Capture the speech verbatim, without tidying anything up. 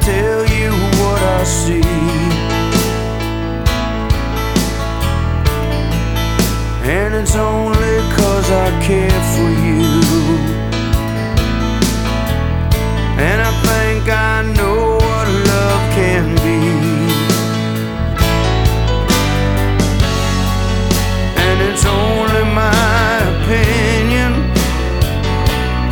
tell you what I see. And it's only 'cause I care for you.